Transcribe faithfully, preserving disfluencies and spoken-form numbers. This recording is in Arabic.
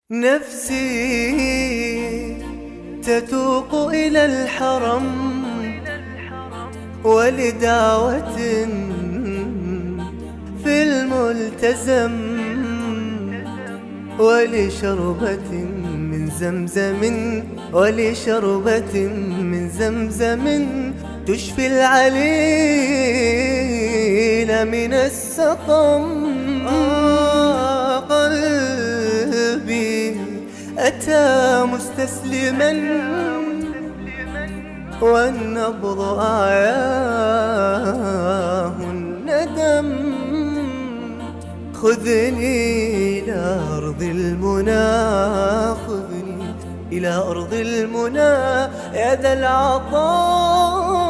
نفسي تتوق إلى الحرم ولدعوة في الملتزم ولشربة من زمزم ولشربة من زمزم تشفي العليل من السقم. آه قلبي أتى مستسلما والنبض أعياه الندم. خذني إلى أرض المنى، خذني إلى أرض المنى يا ذا العطاء.